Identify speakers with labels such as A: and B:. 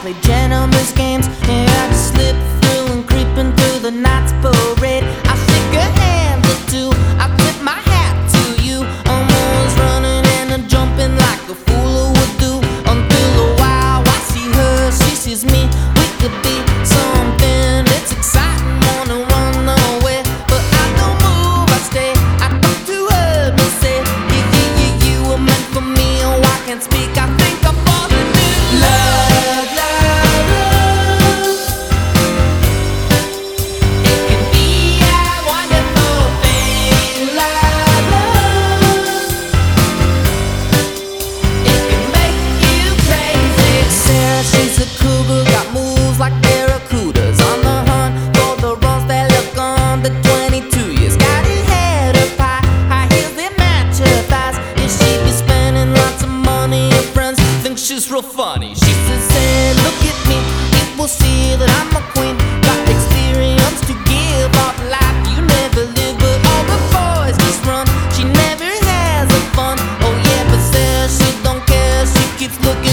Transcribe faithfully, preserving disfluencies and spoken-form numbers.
A: play gentlemen's games. And I just slip through and creeping through the night's parade. I shake a hand or two, I tip my hat to you. I'm always running and I'm jumping like a fool would do. Until a while I see her, she sees me. We could be something, it's exciting, wanna run away. But I don't move, I stay. I talk to her and say, you, you, you, you were meant for me. Oh, I can't speak, I think I'm falling in love, love, love. It can be a wonderful thing, love, love. It can make you crazy. Sarah, she's a cougar, got moves like barracudas. On the hunt for the wrongs that look under twenty-two years. Got her head up high, high heels that match her thighs. And she be spending lots of money, her friends think she's real funny. She says, hey, look at me, you will see that I'm a queen. Got experience to give off life you never live. But all the boys just run, she never has a fun. Oh yeah, but Sarah, she don't care, she keeps looking